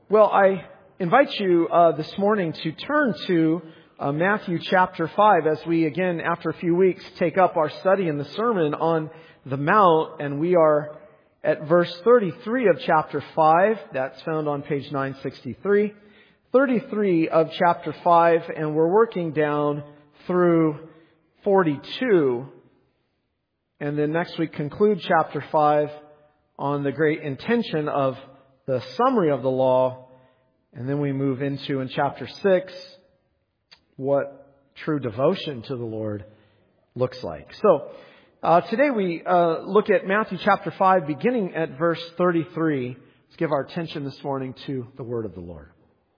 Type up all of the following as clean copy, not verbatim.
Well, I invite you this morning to turn to Matthew chapter 5 as we again, after a few weeks, take up our study in the Sermon on the Mount. And we are at verse 33 of chapter 5. That's found on page 963. 33 of chapter 5, and we're working down through 42. And then next week conclude chapter 5 on the great intention of the summary of the law. And then we move into, in chapter 6, what true devotion to the Lord looks like. So, today we look at Matthew chapter 5, beginning at verse 33. Let's give our attention this morning to the word of the Lord.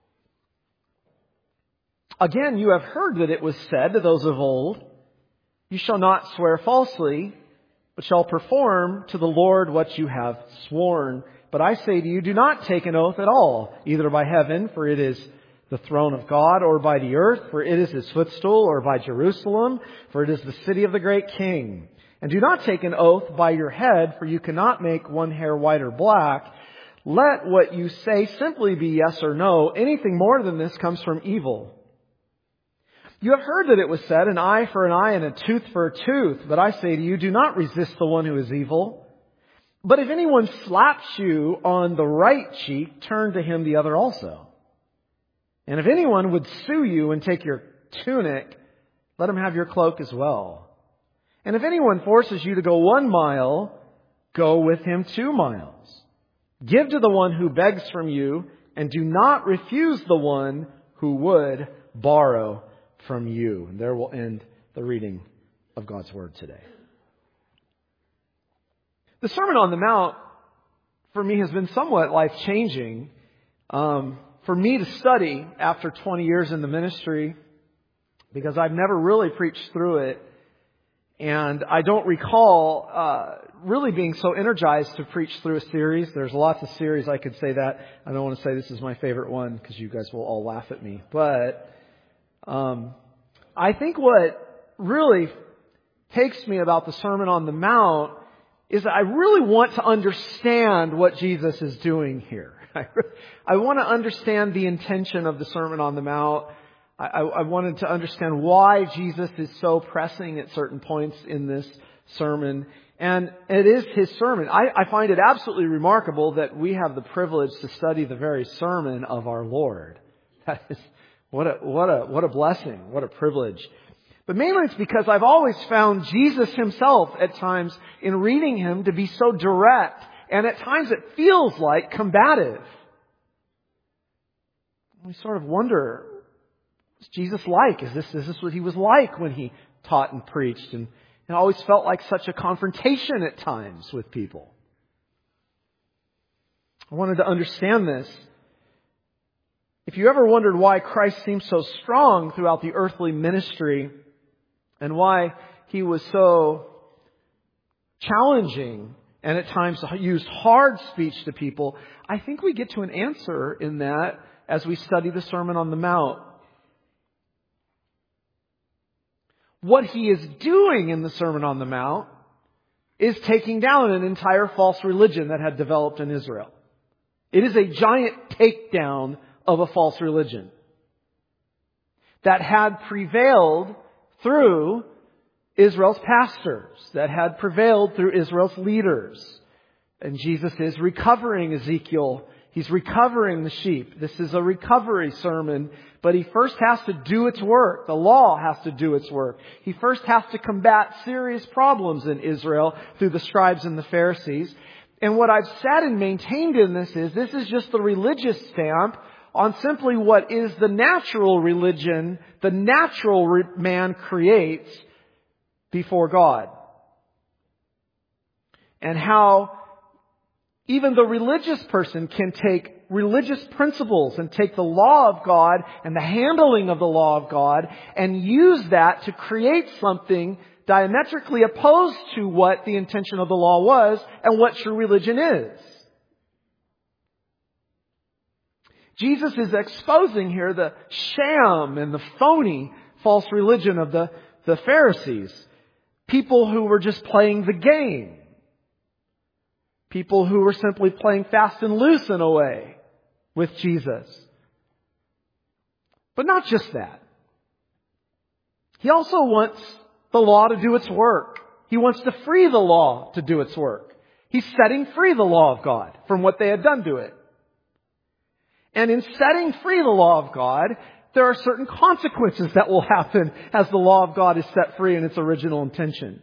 Again, you have heard that it was said to those of old, "You shall not swear falsely, but shall perform to the Lord what you have sworn. But I say to you, do not take an oath at all, either by heaven, for it is the throne of God, or by the earth, for it is His footstool, or by Jerusalem, for it is the city of the great King. And do not take an oath by your head, for you cannot make one hair white or black. Let what you say simply be yes or no. Anything more than this comes from evil. You have heard that it was said, an eye for an eye and a tooth for a tooth. But I say to you, do not resist the one who is evil. But if anyone slaps you on the right cheek, turn to him the other also. And if anyone would sue you and take your tunic, let him have your cloak as well. And if anyone forces you to go 1 mile, go with him 2 miles. Give to the one who begs from you, and do not refuse the one who would borrow from you." And there will end the reading of God's Word today. The Sermon on the Mount, for me, has been somewhat life-changing. For me to study after 20 years in the ministry, because I've never really preached through it. And I don't recall really being so energized to preach through a series. There's lots of series I could say that. I don't want to say this is my favorite one, because you guys will all laugh at me. But I think what really takes me about the Sermon on the Mount is that I really want to understand what Jesus is doing here. I want to understand the intention of the Sermon on the Mount. I wanted to understand why Jesus is so pressing at certain points in this sermon. And it is His sermon. I find it absolutely remarkable that we have the privilege to study the very sermon of our Lord. That is, what a blessing, what a privilege. But mainly it's because I've always found Jesus Himself at times in reading Him to be so direct, and at times it feels like combative. We sort of wonder, what's Jesus like? Is this what He was like when He taught and preached? And it always felt like such a confrontation at times with people. I wanted to understand this. If you ever wondered why Christ seemed so strong throughout the earthly ministry, and why He was so challenging and at times used hard speech to people, I think we get to an answer in that as we study the Sermon on the Mount. What He is doing in the Sermon on the Mount is taking down an entire false religion that had developed in Israel. It is a giant takedown of a false religion that had prevailed through Israel's pastors, that had prevailed through Israel's leaders. And Jesus is recovering Ezekiel. He's recovering the sheep. This is a recovery sermon, but He first has to do its work. The law has to do its work. He first has to combat serious problems in Israel through the scribes and the Pharisees. And what I've said and maintained in this is just the religious stamp on simply what is the natural religion the natural man creates before God. And how even the religious person can take religious principles and take the law of God and the handling of the law of God and use that to create something diametrically opposed to what the intention of the law was and what true religion is. Jesus is exposing here the sham and the phony false religion of the Pharisees. People who were just playing the game. People who were simply playing fast and loose in a way with Jesus. But not just that. He also wants the law to do its work. He wants to free the law to do its work. He's setting free the law of God from what they had done to it. And in setting free the law of God, there are certain consequences that will happen as the law of God is set free in its original intention.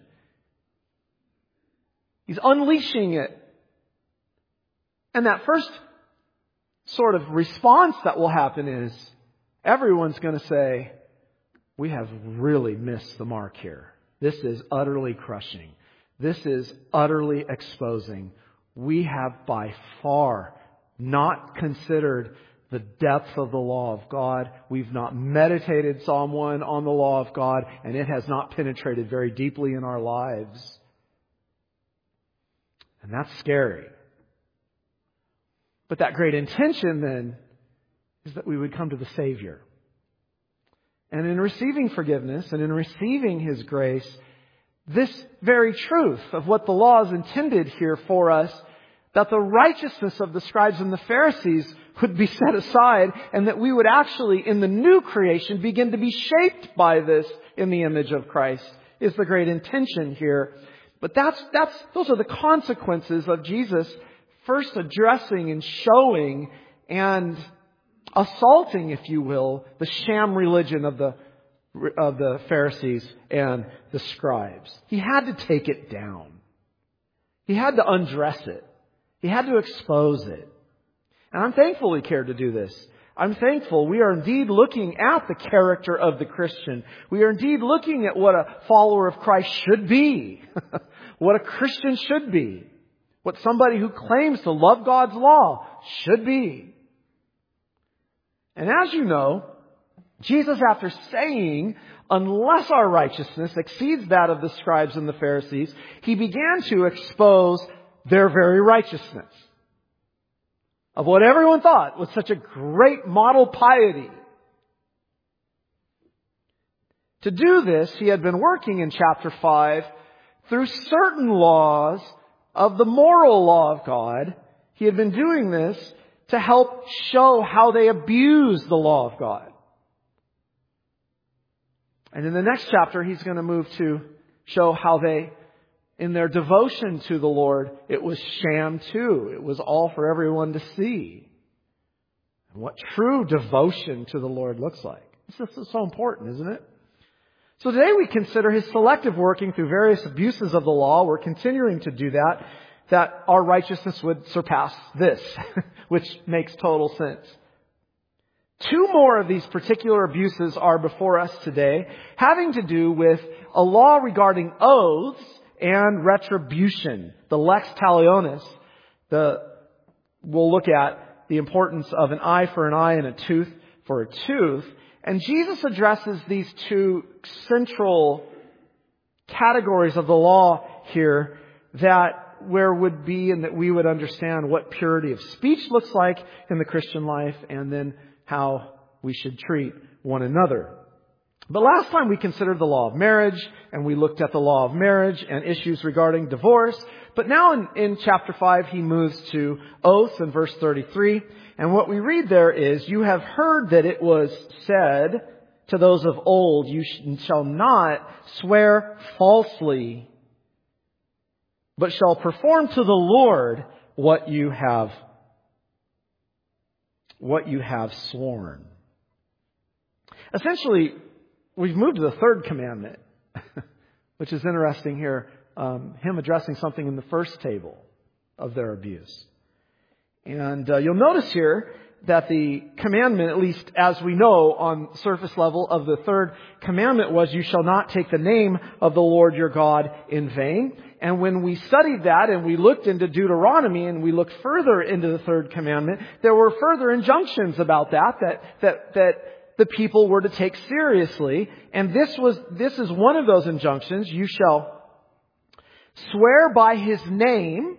He's unleashing it. And that first sort of response that will happen is everyone's going to say, we have really missed the mark here. This is utterly crushing. This is utterly exposing. We have by far not considered the depth of the law of God. We've not meditated, Psalm 1, on the law of God, and it has not penetrated very deeply in our lives. And that's scary. But that great intention then is that we would come to the Savior. And in receiving forgiveness and in receiving His grace, this very truth of what the law is intended here for us, that the righteousness of the scribes and the Pharisees would be set aside, and that we would actually, in the new creation, begin to be shaped by this in the image of Christ, is the great intention here. But those are the consequences of Jesus first addressing and showing and assaulting, if you will, the sham religion of the Pharisees and the scribes. He had to take it down. He had to undress it. He had to expose it. And I'm thankful He cared to do this. I'm thankful we are indeed looking at the character of the Christian. We are indeed looking at what a follower of Christ should be. What a Christian should be. What somebody who claims to love God's law should be. And as you know, Jesus, after saying, unless our righteousness exceeds that of the scribes and the Pharisees, He began to expose their very righteousness. Of what everyone thought was such a great model piety. To do this, He had been working in chapter 5 through certain laws of the moral law of God. He had been doing this to help show how they abuse the law of God. And in the next chapter, He's going to move to show how they, in their devotion to the Lord, it was sham too. It was all for everyone to see. And what true devotion to the Lord looks like. This is so important, isn't it? So today we consider His selective working through various abuses of the law. We're continuing to do that our righteousness would surpass this, which makes total sense. Two more of these particular abuses are before us today, having to do with a law regarding oaths and retribution, the lex talionis. We'll look at the importance of an eye for an eye and a tooth for a tooth. And Jesus addresses these two central categories of the law here where would be and that we would understand what purity of speech looks like in the Christian life and then how we should treat one another. But last time we considered the law of marriage and we looked at the law of marriage and issues regarding divorce. But now in chapter 5 he moves to oaths in verse 33. And what we read there is, you have heard that it was said to those of old, you shall not swear falsely, but shall perform to the Lord what you have sworn. Essentially, we've moved to the third commandment, which is interesting here. Him addressing something in the first table of their abuse. And you'll notice here that the commandment, at least as we know on surface level of the third commandment, was you shall not take the name of the Lord your God in vain. And when we studied that and we looked into Deuteronomy and we looked further into the third commandment, there were further injunctions about that the people were to take seriously. And this is one of those injunctions. You shall swear by His name,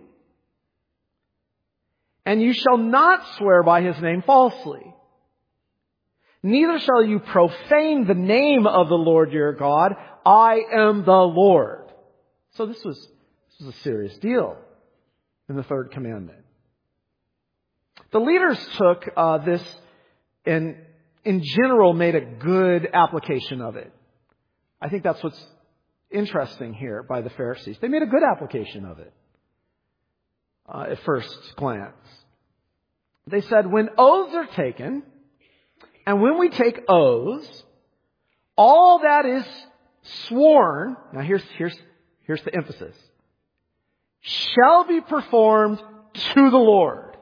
and you shall not swear by His name falsely. Neither shall you profane the name of the Lord your God. I am the Lord. So this was a serious deal in the third commandment. The leaders took this and in general made a good application of it. I think that's what's interesting here by the Pharisees. They made a good application of it at first glance. They said, when oaths are taken, and when we take oaths, all that is sworn, now here's the emphasis, shall be performed to the Lord.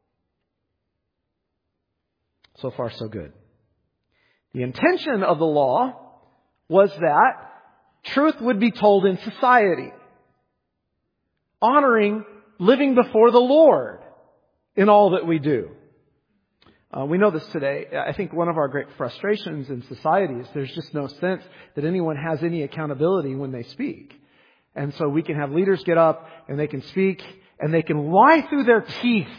So far, so good. The intention of the law was that truth would be told in society, honoring living before the Lord in all that we do. We know this today. I think one of our great frustrations in society is there's just no sense that anyone has any accountability when they speak. And so we can have leaders get up and they can speak and they can lie through their teeth.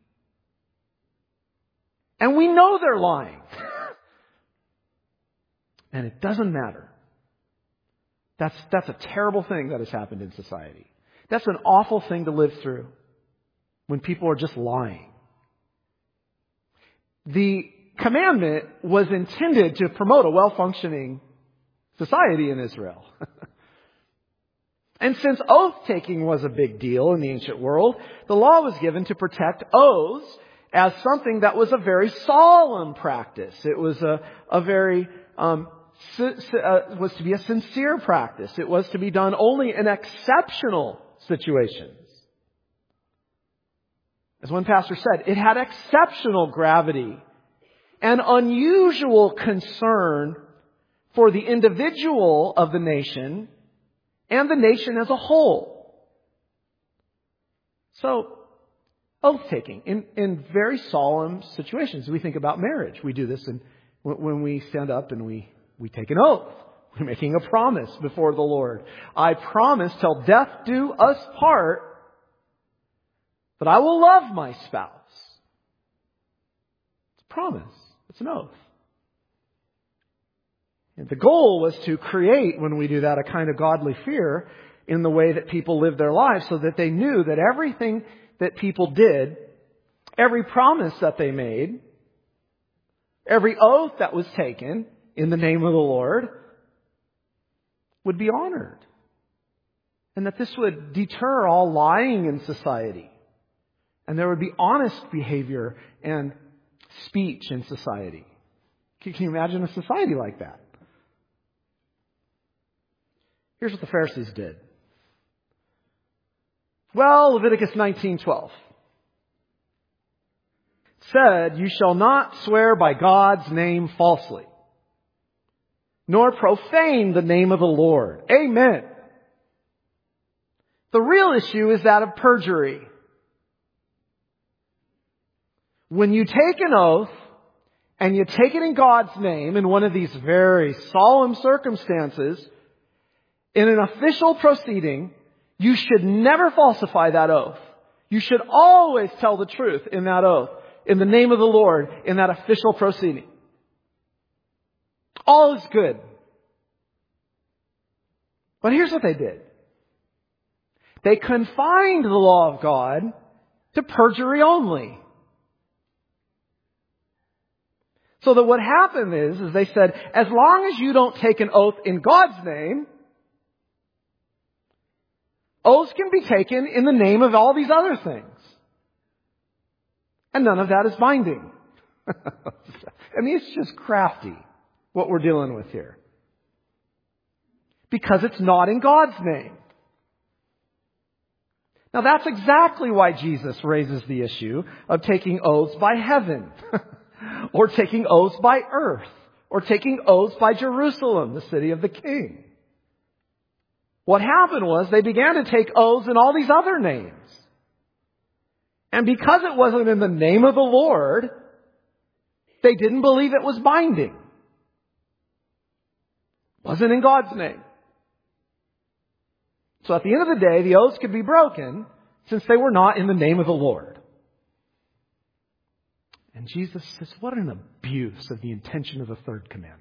And we know they're lying. And it doesn't matter. That's a terrible thing that has happened in society. That's an awful thing to live through when people are just lying. The commandment was intended to promote a well-functioning society in Israel. And since oath-taking was a big deal in the ancient world, the law was given to protect oaths as something that was a very solemn practice. It was a very was to be a sincere practice. It was to be done only in exceptional situations. As one pastor said, it had exceptional gravity and unusual concern for the individual of the nation and the nation as a whole. So, oath-taking in very solemn situations. We think about marriage. We do this when we stand up and we take an oath. We're making a promise before the Lord. I promise till death do us part that I will love my spouse. It's a promise. It's an oath. And the goal was to create, when we do that, a kind of godly fear in the way that people live their lives so that they knew that everything that people did, every promise that they made, every oath that was taken in the name of the Lord would be honored. And that this would deter all lying in society. And there would be honest behavior and speech in society. Can you imagine a society like that? Here's what the Pharisees did. Well, Leviticus 19:12 said, "You shall not swear by God's name falsely, nor profane the name of the Lord." Amen. The real issue is that of perjury. When you take an oath and you take it in God's name in one of these very solemn circumstances, in an official proceeding, you should never falsify that oath. You should always tell the truth in that oath, in the name of the Lord, in that official proceeding. All is good. But here's what they did. They confined the law of God to perjury only. So that what happened is they said, as long as you don't take an oath in God's name, oaths can be taken in the name of all these other things. And none of that is binding. I mean, it's just crafty what we're dealing with here. Because it's not in God's name. Now that's exactly why Jesus raises the issue of taking oaths by heaven. Or taking oaths by earth. Or taking oaths by Jerusalem, the city of the King. What happened was they began to take oaths in all these other names. And because it wasn't in the name of the Lord, they didn't believe it was binding. It wasn't in God's name. So at the end of the day, the oaths could be broken since they were not in the name of the Lord. And Jesus says, what an abuse of the intention of the third commandment.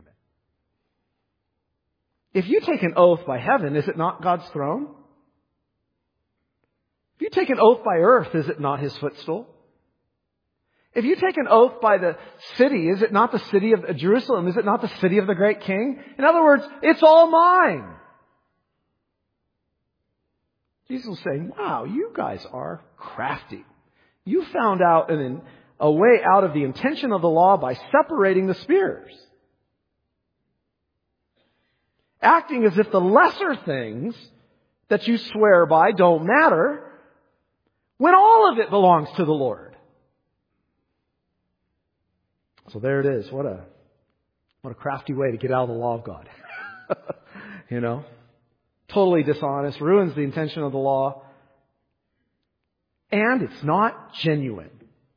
If you take an oath by heaven, is it not God's throne? If you take an oath by earth, is it not His footstool? If you take an oath by the city, is it not the city of Jerusalem? Is it not the city of the great king? In other words, it's all mine. Jesus was saying, wow, you guys are crafty. You found out a way out of the intention of the law by separating the spheres. Acting as if the lesser things that you swear by don't matter, when all of it belongs to the Lord. So there it is. What a crafty way to get out of the law of God. You know? Totally dishonest, ruins the intention of the law. And it's not genuine.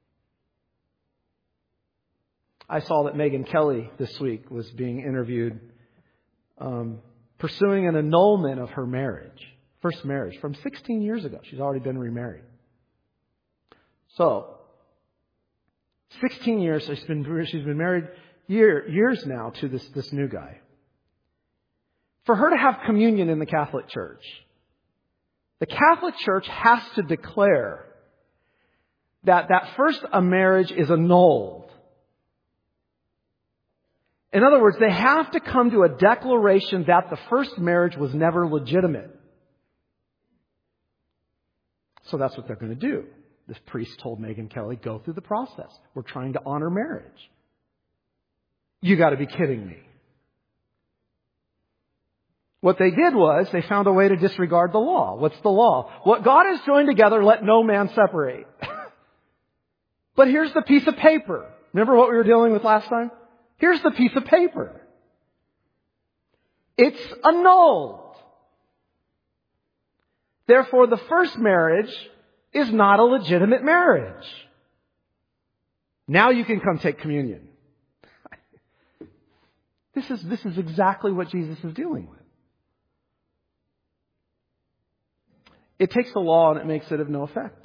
I saw that Megyn Kelly this week was being interviewed pursuing an annulment of her marriage. First marriage from 16 years ago. She's already been remarried. So, 16 years, she's been married years now to this new guy. For her to have communion in the Catholic Church, the Catholic Church has to declare that first marriage is annulled. In other words, they have to come to a declaration that the first marriage was never legitimate. So that's what they're going to do. This priest told Megyn Kelly, go through the process. We're trying to honor marriage. You got to be kidding me. What they did was they found a way to disregard the law. What's the law? What God has joined together, let no man separate. But here's the piece of paper. Remember what we were dealing with last time? Here's the piece of paper. It's annulled. Therefore, the first marriage is not a legitimate marriage. Now you can come take communion. This is exactly what Jesus is dealing with. It takes the law and it makes it of no effect.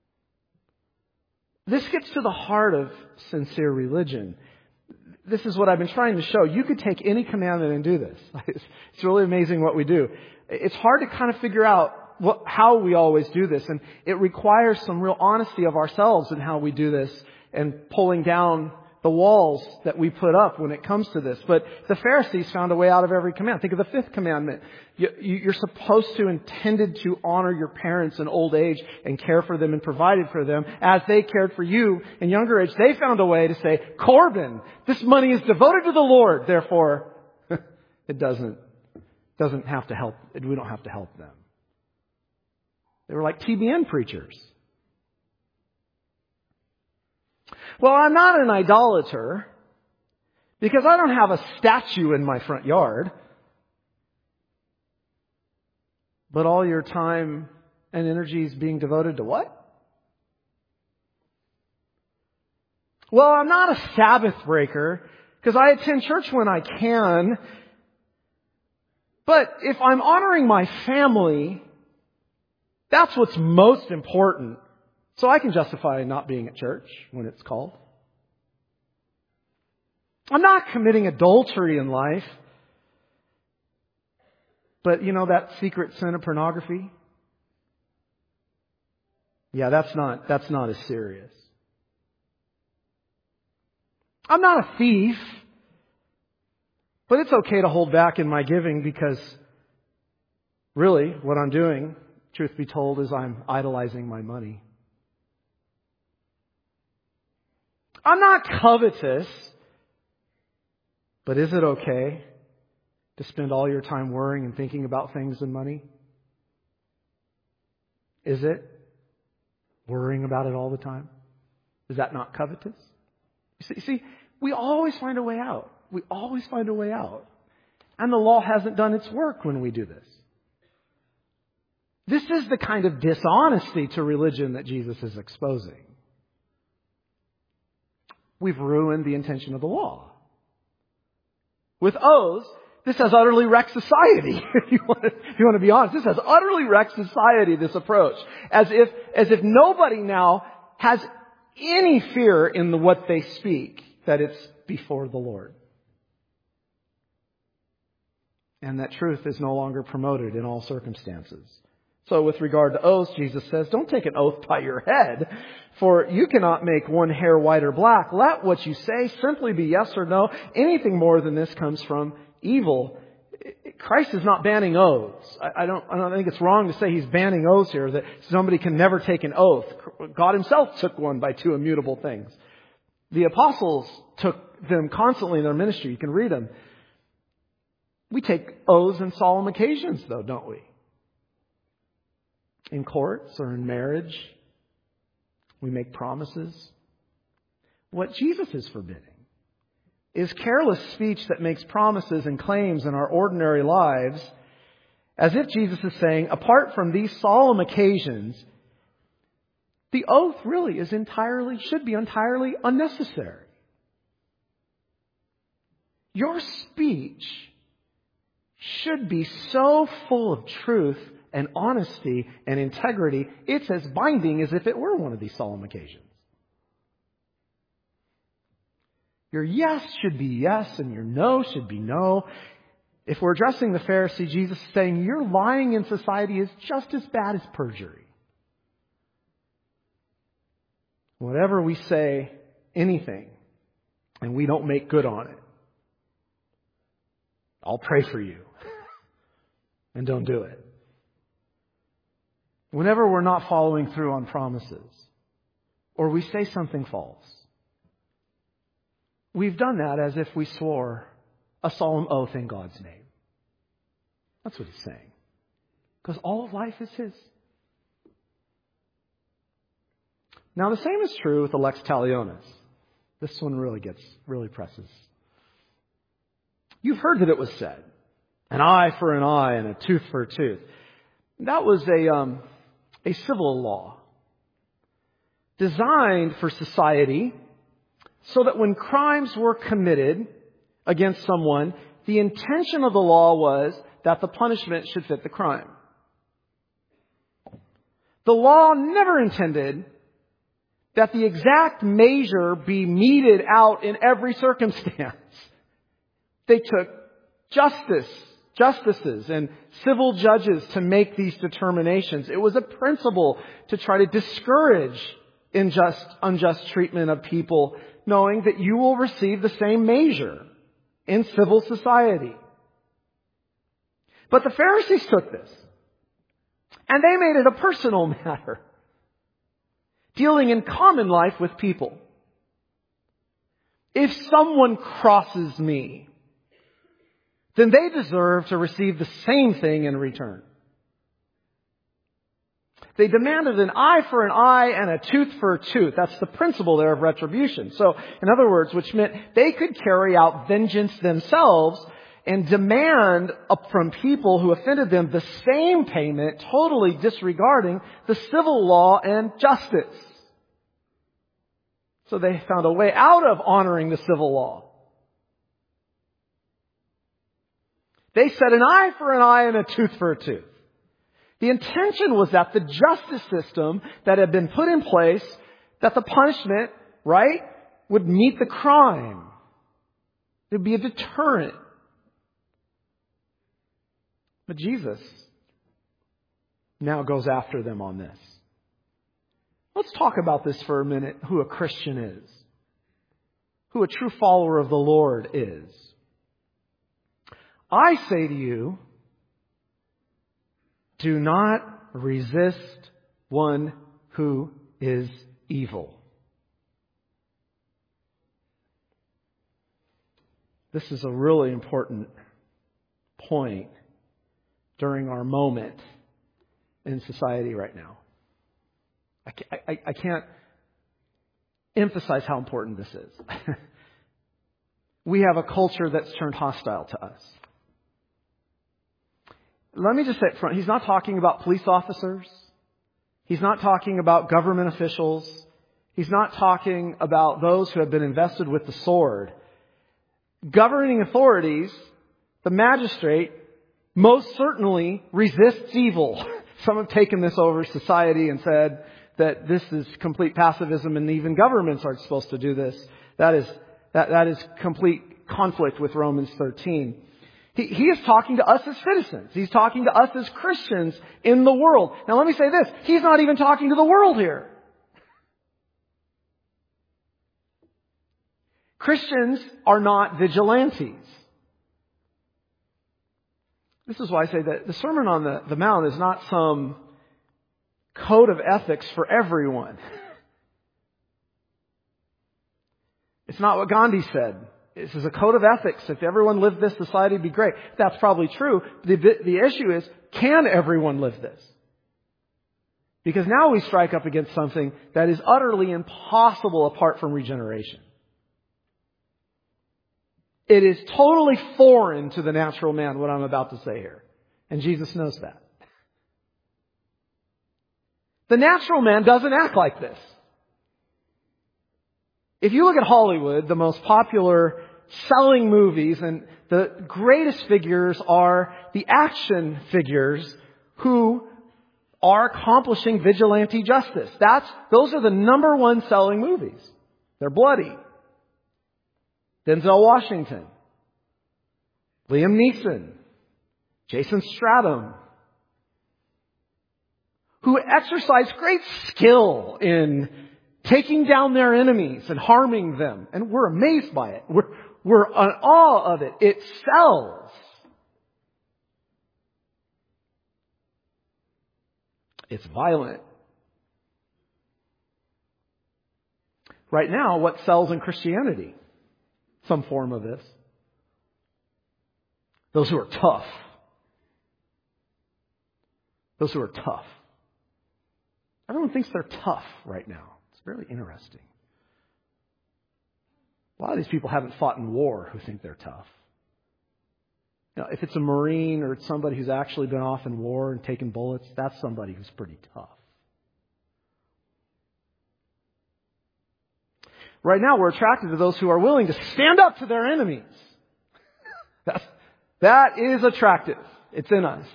This gets to the heart of sincere religion. This is what I've been trying to show. You could take any commandment and do this. It's really amazing what we do. It's hard to kind of figure out how we always do this. And it requires some real honesty of ourselves in how we do this and pulling down the walls that we put up when it comes to this. But the Pharisees found a way out of every command. Think of the fifth commandment. You're supposed to, intended to honor your parents in old age and care for them and provided for them as they cared for you in younger age. They found a way to say, Corban, this money is devoted to the Lord. Therefore, it doesn't have to help. We don't have to help them. They were like TBN preachers. Well, I'm not an idolater because I don't have a statue in my front yard. But all your time and energy is being devoted to what? Well, I'm not a Sabbath breaker because I attend church when I can. But if I'm honoring my family, that's what's most important. So I can justify not being at church when it's called. I'm not committing adultery in life. But you know that secret sin of pornography? Yeah, that's not as serious. I'm not a thief. But it's okay to hold back in my giving because really what I'm doing, truth be told, is I'm idolizing my money. I'm not covetous, but is it okay to spend all your time worrying and thinking about things and money? Is it? Worrying about it all the time? Is that not covetous? You see, we always find a way out. We always find a way out. And the law hasn't done its work when we do this. This is the kind of dishonesty to religion that Jesus is exposing. We've ruined the intention of the law. With oaths, this has utterly wrecked society. If you want to be honest, this has utterly wrecked society, this approach. As if nobody now has any fear in what they speak, that it's before the Lord. And that truth is no longer promoted in all circumstances. So with regard to oaths, Jesus says, don't take an oath by your head, for you cannot make one hair white or black. Let what you say simply be yes or no. Anything more than this comes from evil. Christ is not banning oaths. I don't think it's wrong to say He's banning oaths here, that somebody can never take an oath. God Himself took one by two immutable things. The apostles took them constantly in their ministry. You can read them. We take oaths in solemn occasions, though, don't we? In courts or in marriage, we make promises. What Jesus is forbidding is careless speech that makes promises and claims in our ordinary lives, as if Jesus is saying, apart from these solemn occasions, the oath really should be entirely unnecessary. Your speech should be so full of truth and honesty and integrity, it's as binding as if it were one of these solemn occasions. Your yes should be yes and your no should be no. If we're addressing the Pharisee, Jesus is saying your lying in society is just as bad as perjury. Whatever we say, anything, and we don't make good on it, I'll pray for you. And don't do it. Whenever we're not following through on promises, or we say something false, we've done that as if we swore a solemn oath in God's name. That's what He's saying. Because all of life is His. Now the same is true with the lex talionis. This one really presses. You've heard that it was said, an eye for an eye and a tooth for a tooth. That was a civil law designed for society so that when crimes were committed against someone, the intention of the law was that the punishment should fit the crime. The law never intended that the exact measure be meted out in every circumstance. They took justices and civil judges to make these determinations. It was a principle to try to discourage unjust treatment of people, knowing that you will receive the same measure in civil society. But the Pharisees took this, and they made it a personal matter, dealing in common life with people. If someone crosses me, then they deserve to receive the same thing in return. They demanded an eye for an eye and a tooth for a tooth. That's the principle there of retribution. So, in other words, which meant they could carry out vengeance themselves and demand from people who offended them the same payment, totally disregarding the civil law and justice. So they found a way out of honoring the civil law. They said an eye for an eye and a tooth for a tooth. The intention was that the justice system that had been put in place, that the punishment, right, would meet the crime. It would be a deterrent. But Jesus now goes after them on this. Let's talk about this for a minute, who a Christian is. Who a true follower of the Lord is. I say to you, do not resist one who is evil. This is a really important point during our moment in society right now. I can't emphasize how important this is. We have a culture that's turned hostile to us. Let me just say up front, he's not talking about police officers. He's not talking about government officials. He's not talking about those who have been invested with the sword. Governing authorities, the magistrate, most certainly resists evil. Some have taken this over society and said that this is complete pacifism and even governments aren't supposed to do this. That is complete conflict with Romans 13. He is talking to us as citizens. He's talking to us as Christians in the world. Now let me say this. He's not even talking to the world here. Christians are not vigilantes. This is why I say that the Sermon on the Mount is not some code of ethics for everyone. It's not what Gandhi said. This is a code of ethics. If everyone lived this, society would be great. That's probably true. The issue is, can everyone live this? Because now we strike up against something that is utterly impossible apart from regeneration. It is totally foreign to the natural man, what I'm about to say here. And Jesus knows that. The natural man doesn't act like this. If you look at Hollywood, the most popular selling movies, and the greatest figures are the action figures who are accomplishing vigilante justice. Those are the number one selling movies. They're bloody. Denzel Washington, Liam Neeson, Jason Statham, who exercise great skill in taking down their enemies and harming them. And we're amazed by it. We're in awe of it. It sells. It's violent. Right now, what sells in Christianity? Some form of this. Those who are tough. Those who are tough. Everyone thinks they're tough right now. It's really interesting. A lot of these people haven't fought in war who think they're tough. You know, if it's a Marine or it's somebody who's actually been off in war and taken bullets, that's somebody who's pretty tough. Right now, we're attracted to those who are willing to stand up to their enemies. That is attractive. It's in us.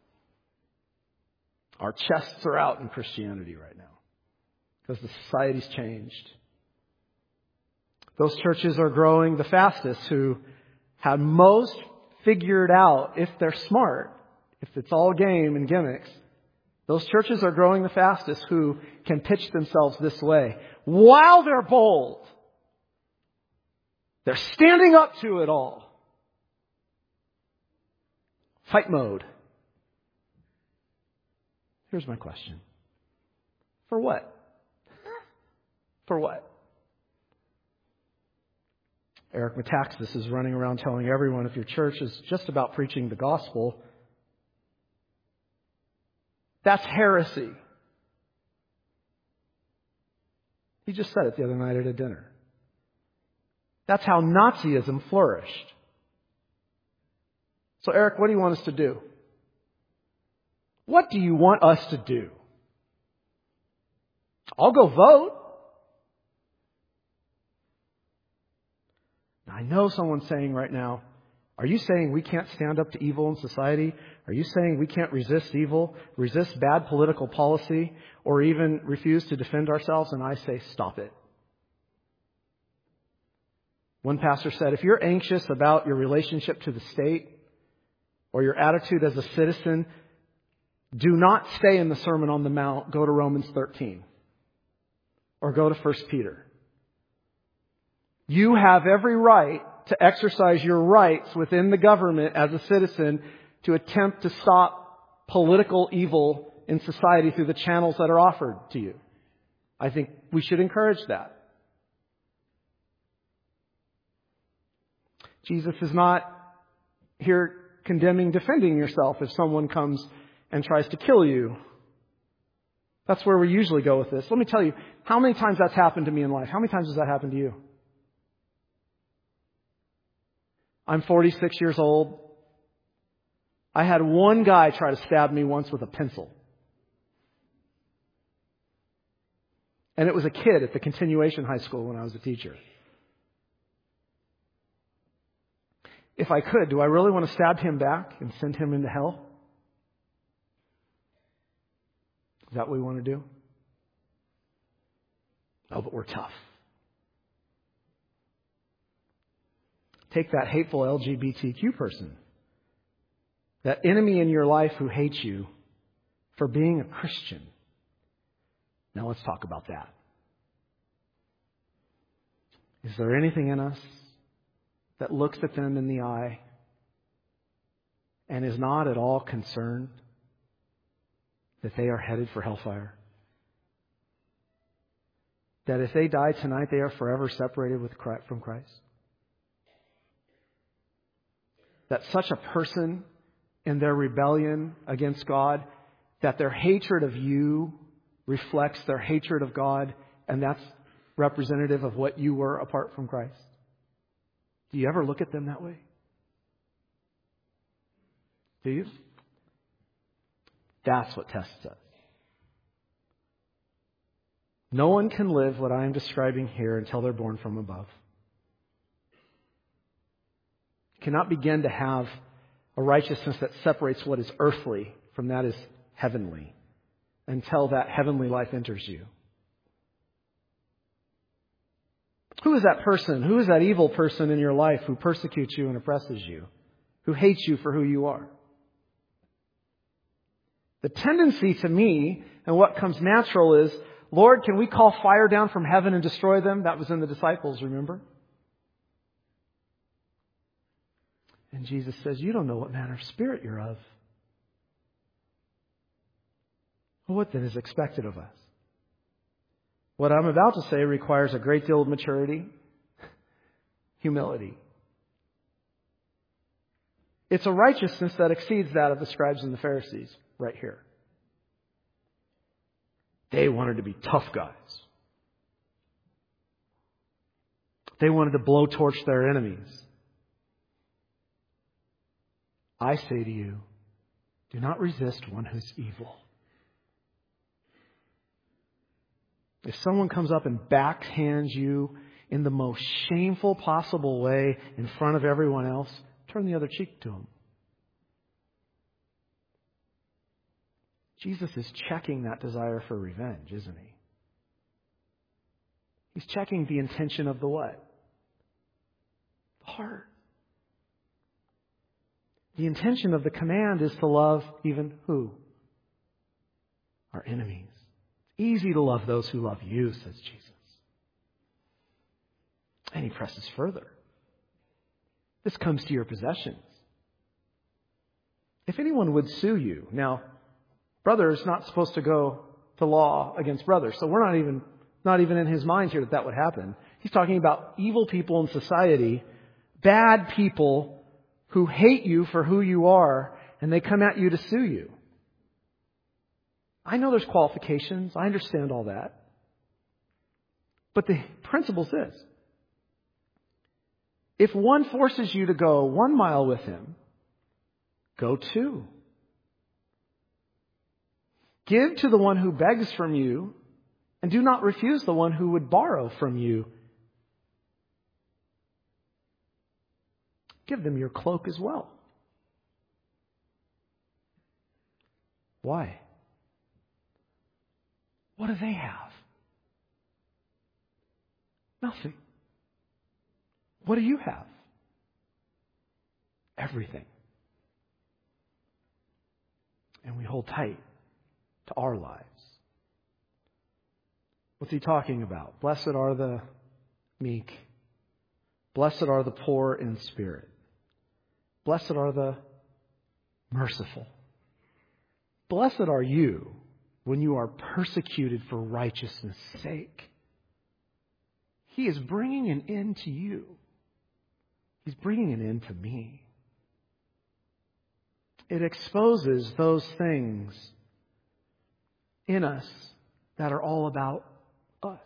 Our chests are out in Christianity right now because the society's changed. Those churches are growing the fastest who have most figured out, if they're smart, if it's all game and gimmicks, those churches are growing the fastest who can pitch themselves this way. While they're bold, they're standing up to it all. Fight mode. Here's my question. For what? For what? Eric Metaxas is running around telling everyone if your church is just about preaching the gospel, that's heresy. He just said it the other night at a dinner. That's how Nazism flourished. So Eric, what do you want us to do? What do you want us to do? I'll go vote. Now, I know someone's saying right now, are you saying we can't stand up to evil in society? Are you saying we can't resist evil, resist bad political policy, or even refuse to defend ourselves? And I say, stop it. One pastor said, if you're anxious about your relationship to the state or your attitude as a citizen, do not stay in the Sermon on the Mount. Go to Romans 13 or go to 1 Peter. You have every right to exercise your rights within the government as a citizen to attempt to stop political evil in society through the channels that are offered to you. I think we should encourage that. Jesus is not here condemning defending yourself if someone comes and tries to kill you. That's where we usually go with this. Let me tell you, how many times that's happened to me in life? How many times has that happened to you? I'm 46 years old. I had one guy try to stab me once with a pencil. And it was a kid at the continuation high school when I was a teacher. If I could, do I really want to stab him back and send him into hell? Is that what we want to do? No, but we're tough. Take that hateful LGBTQ person. that enemy in your life who hates you for being a Christian. Now let's talk about that. Is there anything in us that looks at them in the eye and is not at all concerned that they are headed for hellfire? That if they die tonight, they are forever separated from Christ? That such a person in their rebellion against God, that their hatred of you reflects their hatred of God, and that's representative of what you were apart from Christ? Do you ever look at them that way? Do you? That's what tests us. No one can live what I am describing here until they're born from above. You cannot begin to have a righteousness that separates what is earthly from that is heavenly until that heavenly life enters you. Who is that person? Who is that evil person in your life who persecutes you and oppresses you? Who hates you for who you are? The tendency to me, and what comes natural is, Lord, can we call fire down from heaven and destroy them? That was in the disciples, remember? And Jesus says, you don't know what manner of spirit you're of. Well, what then is expected of us? What I'm about to say requires a great deal of maturity, humility. It's a righteousness that exceeds that of the scribes and the Pharisees right here. They wanted to be tough guys. They wanted to blowtorch their enemies. I say to you, do not resist one who's evil. If someone comes up and backhands you in the most shameful possible way in front of everyone else, turn the other cheek to them. Jesus is checking that desire for revenge, isn't he? He's checking the intention of the what? The heart. The intention of the command is to love even who? Our enemies. It's easy to love those who love you, says Jesus. And he presses further. This comes to your possessions. If anyone would sue you, now, brother is not supposed to go to law against brother, so we're not even in his mind here that would happen. He's talking about evil people in society, bad people who hate you for who you are, and they come at you to sue you. I know there's qualifications. I understand all that. But the principle is this. If one forces you to go 1 mile with him, go 2. Give to the one who begs from you, and do not refuse the one who would borrow from you. Give them your cloak as well. Why? What do they have? Nothing. What do you have? Everything. And we hold tight to our lives. What's he talking about? Blessed are the meek. Blessed are the poor in spirit. Blessed are the merciful. Blessed are you when you are persecuted for righteousness' sake. He is bringing an end to you. He's bringing an end to me. It exposes those things in us that are all about us.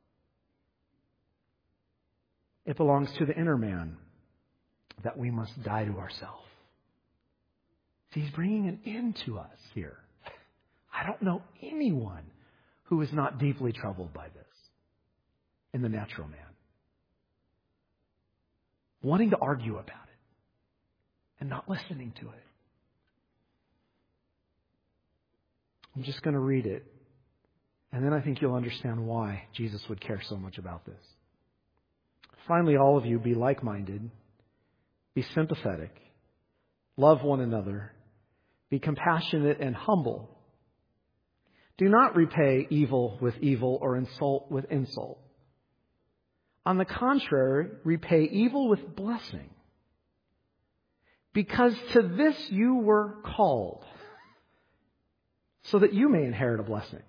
It belongs to the inner man that we must die to ourselves. See, he's bringing an end to us here. I don't know anyone who is not deeply troubled by this in the natural man. Wanting to argue about it and not listening to it. I'm just going to read it, and then I think you'll understand why Jesus would care so much about this. Finally, all of you, be like-minded, be sympathetic, love one another, Be compassionate and humble. Do not repay evil with evil or insult with insult. On the contrary, repay evil with blessing. Because to this you were called, so that you may inherit a blessing.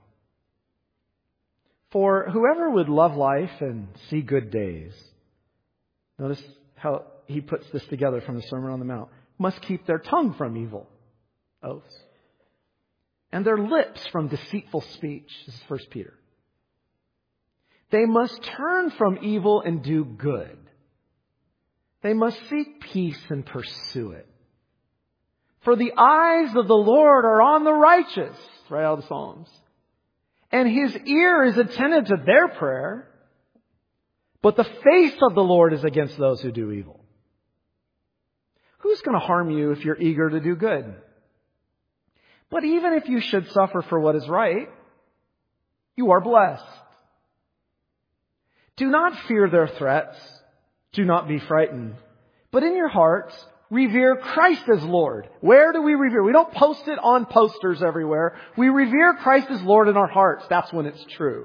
For whoever would love life and see good days, notice how he puts this together from the Sermon on the Mount, must keep their tongue from evil oaths, and their lips from deceitful speech. This is 1 Peter. They must turn from evil and do good. They must seek peace and pursue it. For the eyes of the Lord are on the righteous, right out of the Psalms, and His ear is attentive to their prayer, but the face of the Lord is against those who do evil. Who's going to harm you if you're eager to do good? But even if you should suffer for what is right, you are blessed. Do not fear their threats. Do not be frightened. But in your hearts, revere Christ as Lord. Where do we revere? We don't post it on posters everywhere. We revere Christ as Lord in our hearts. That's when it's true.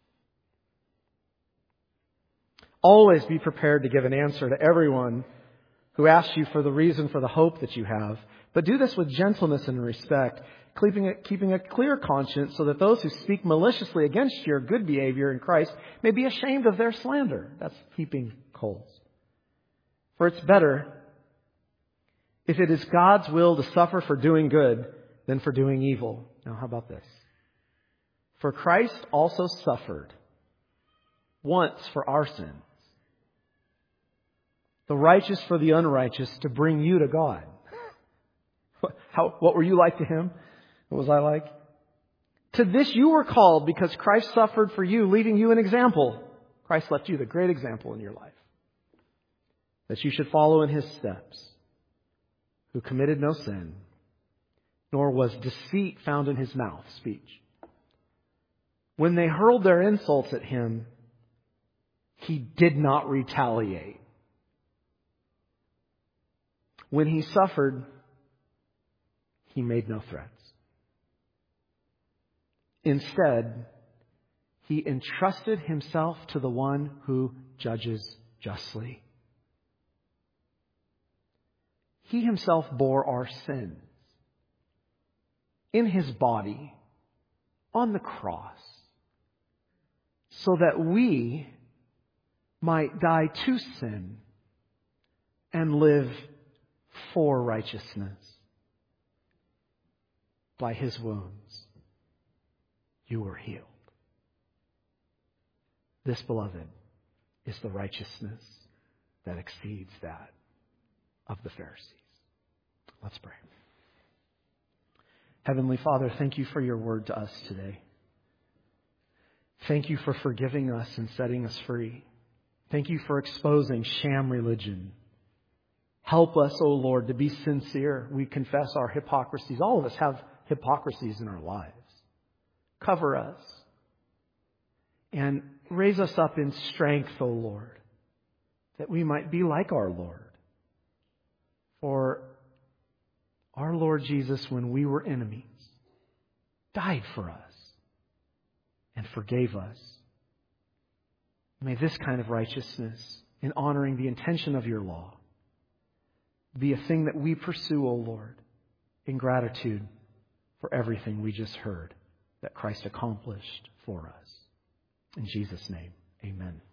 Always be prepared to give an answer to everyone who asks you for the reason for the hope that you have. But do this with gentleness and respect, keeping a clear conscience, so that those who speak maliciously against your good behavior in Christ may be ashamed of their slander. That's heaping coals. For it's better, if it is God's will to suffer for doing good, than for doing evil. Now, how about this? For Christ also suffered once for our sins, the righteous for the unrighteous, to bring you to God. What were you like to Him? What was I like? To this you were called, because Christ suffered for you, leaving you an example. Christ left you the great example in your life, that you should follow in His steps, who committed no sin, nor was deceit found in His mouth, speech. When they hurled their insults at Him, He did not retaliate. When He suffered, He made no threats. Instead, He entrusted Himself to the one who judges justly. He Himself bore our sins in His body on the cross, so that we might die to sin and live for righteousness. By His wounds, you were healed. This, beloved, is the righteousness that exceeds that of the Pharisees. Let's pray. Heavenly Father, thank You for Your word to us today. Thank You for forgiving us and setting us free. Thank You for exposing sham religion. Help us, O Lord, to be sincere. We confess our hypocrisies. All of us have hypocrisies in our lives. Cover us and raise us up in strength, O Lord, that we might be like our Lord. For our Lord Jesus, when we were enemies, died for us and forgave us. May this kind of righteousness, in honoring the intention of Your law, be a thing that we pursue, O Lord, in gratitude for everything we just heard that Christ accomplished for us. In Jesus' name, amen.